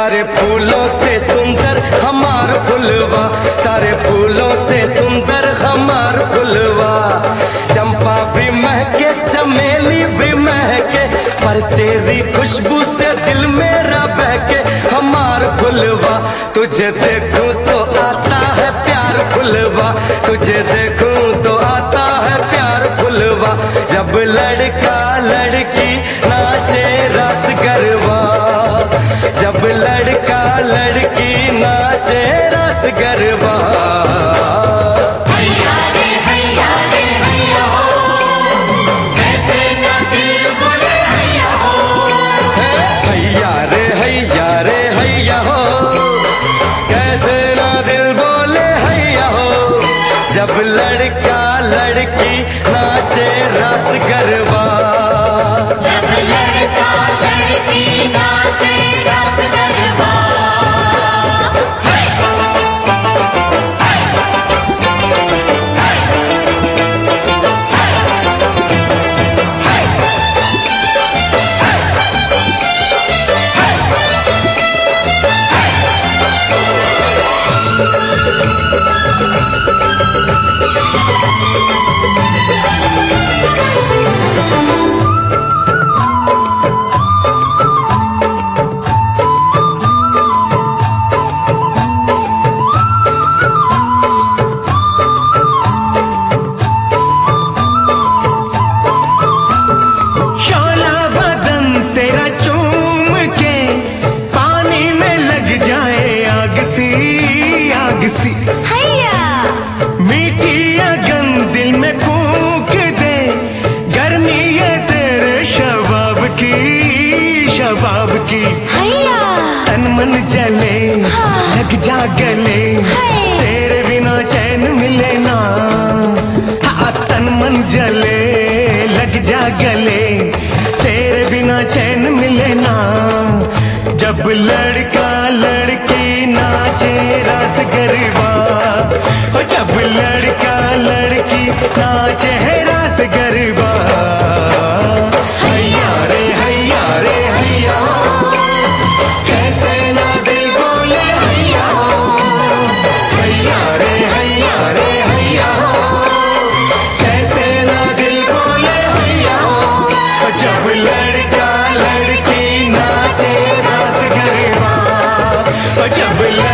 सारे फूलों से सुंदर हमार फुलवा, सारे फूलों से सुंदर हमार फुलवा। चंपा भी महके चमेली भी महके, पर तेरी खुशबू से दिल मेरा बहके हमार फुलवा। तुझे देखूं तो आता है प्यार फुलवा, तुझे देखूं तो आता है प्यार फुलवा। जब लड़का लड़की नाचे रस गरबा, जब लड़का लड़की नाचे रस गरबा। हैया रे हैया हो, कैसे ना दिल बोले हैया हो। हैया रे हैया हो, कैसे ना दिल बोले हैया हो। जब लड़का लड़की नाचे रस गरबा, जब लड़का लड़की नाचे रस गरबा। हैया मीठी अगन दिल में फूंक दे, गर्मी है तेरे शबाब की। हैया तन मन जले लग जा गले, तेरे बिना चैन मिले ना। हाँ तन मन जले लग जा गले, तेरे बिना चैन मिले ना। जब लड़का लड़की नाचे रस गरबा, जब लड़का लड़की नाचे रस गरबा। हैया रे हैया हो, कैसे ना दिल बोले हैया हो। हैया रे हैया हो, कैसे ना दिल बोले हैया हो। जब लड़का लड़की नाचे रस गरबा, जब